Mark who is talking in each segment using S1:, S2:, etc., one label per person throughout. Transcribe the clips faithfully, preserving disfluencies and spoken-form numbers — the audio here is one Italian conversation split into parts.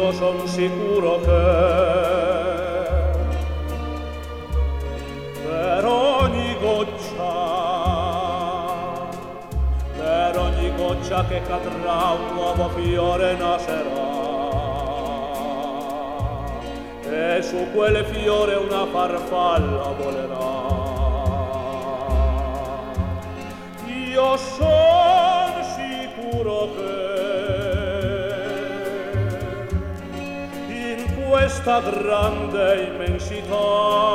S1: io son sicuro che per ogni goccia, per ogni goccia che cadrà un nuovo fiore nascerà, e su quel fiore una farfalla volerà. Io son sicuro che in questa grande immensità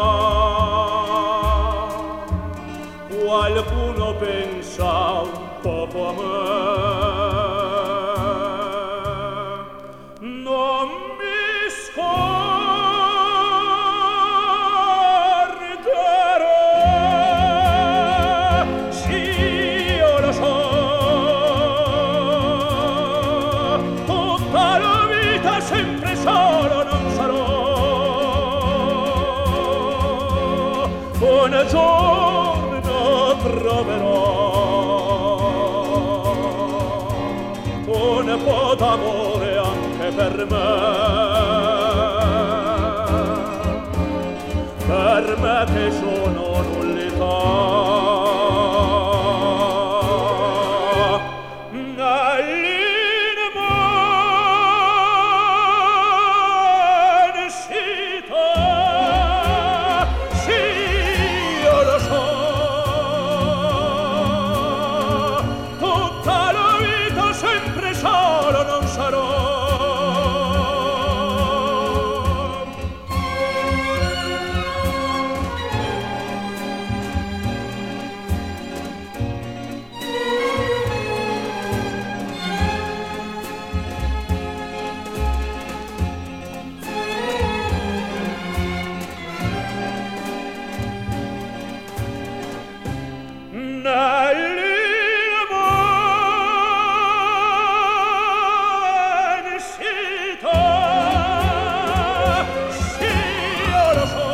S1: qualcuno pensa un poco a me. Non mi scorderò, sì, io lo so, tutta la vita sempre solo non sarò. Un giorno troverò un po' d'amore anche per me, per me che sono nullità. Nell'immensità, sì, io lo so, tutta la vita sempre solo non sarò. Nell'immensità, sì, io lo so,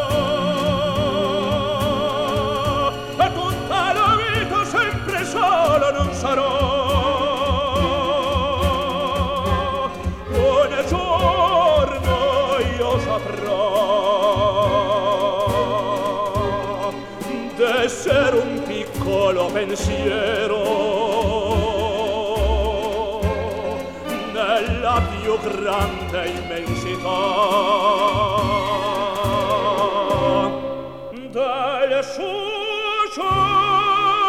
S1: ma tutta la vita sempre solo non sarò. Un giorno io saprò d'essere un piccolo pensiero nella più grande immensità del suo cielo.